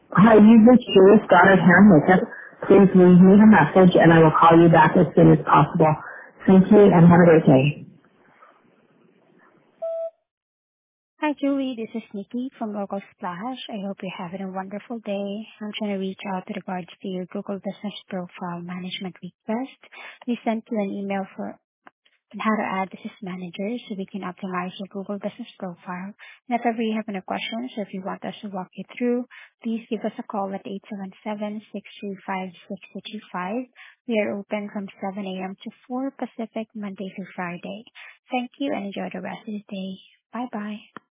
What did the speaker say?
Hi, you've reached Julie Stoddard Hair and Makeup. Please leave me a message and I will call you back as soon as possible. Thank you and have a great day. Hi, Julie. This is Nikki from Local Splash. I hope you're having a wonderful day. I'm trying to reach out with regards to your Google Business Profile Management request. We sent you an email for on how to add business managers so we can optimize your Google Business Profile. And if ever you have any questions or if you want us to walk you through, please give us a call at 877-635-6225. We are open from 7 a.m. to 4 Pacific, Monday through Friday. Thank you and enjoy the rest of the day. Bye-bye.